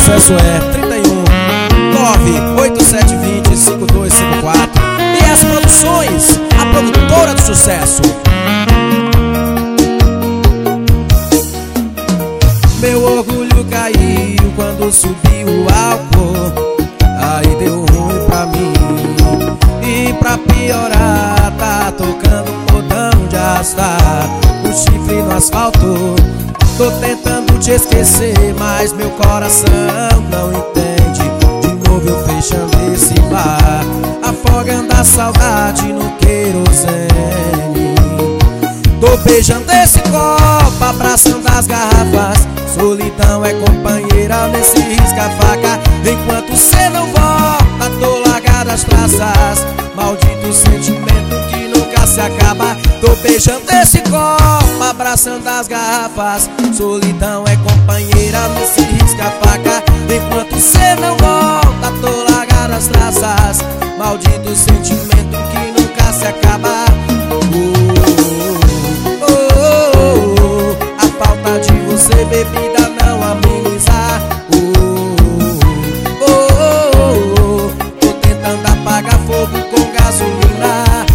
sucesso é 31 98720 5254. E as produções, a produtora do sucesso. Meu orgulho caiu quando subiu o álcool, aí deu ruim pra mim. E pra piorar, tá tocando modão de arrastar o chifre no asfalto. Tô tentando te esquecer, mas meu coração não entende. De novo eu fechando esse bar, afogando a saudade no querosene. Tô beijando esse copo, abraçando as garrafas. Solidão é companheira nesse risca-faca. Enquanto cê não volta, tô largado as traças. Maldito sentimento que nunca se acaba. Tô beijando esse copo, abraçando as garrafas. Solidão é companheira nesse risca-faca. Enquanto cê não volta, tô largado as traças. Maldito sentimento que nunca se acaba. A falta de você, bebida, não amenizar. Tô tentando apagar fogo com gasolina.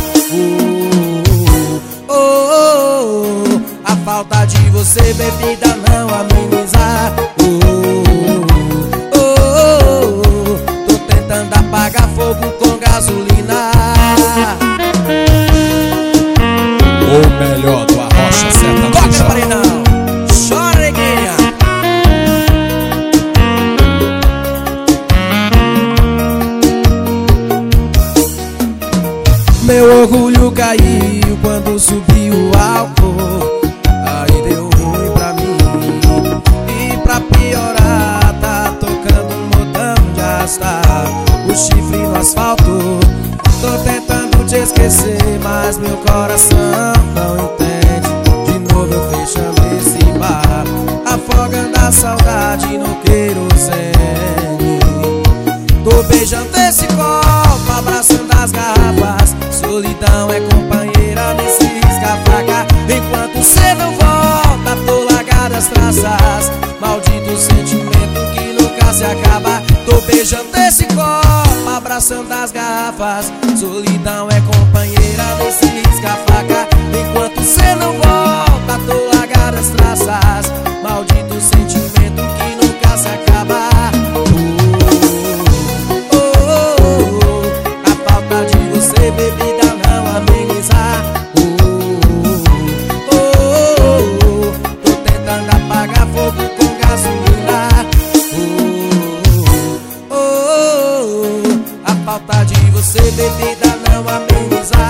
A falta de você, bebida, não amenizar. Tô tentando apagar fogo com gasolina. O melhor do Arrocha Sertaneja. Toca, paredão, chora, neguinha. Meu orgulho caiu quando subiu o álcool, aí deu ruim pra mim. E pra piorar, tá tocando um modão de arrastar o chifre no asfalto. Tô tentando te esquecer, mas meu coração não entende. De novo eu fechando esse bar, afogando a saudade no querosene. Tô beijando esse copo, abraçando as garrafas. Solidão é companheira nesse risca-faca. Enquanto cê não volta, tô largado as traças. Maldito sentimento que nunca se acaba. Tô beijando esse copo, abraçando as garrafas. Solidão é companheira nesse risca-faca. Enquanto cê não volta, tô largado as traças. Maldito sentimento que nunca se acaba. A falta de você, bebida, não amenizar. Tô tentando apagar fogo com gasolina. A falta de você, bebida, não amenizar.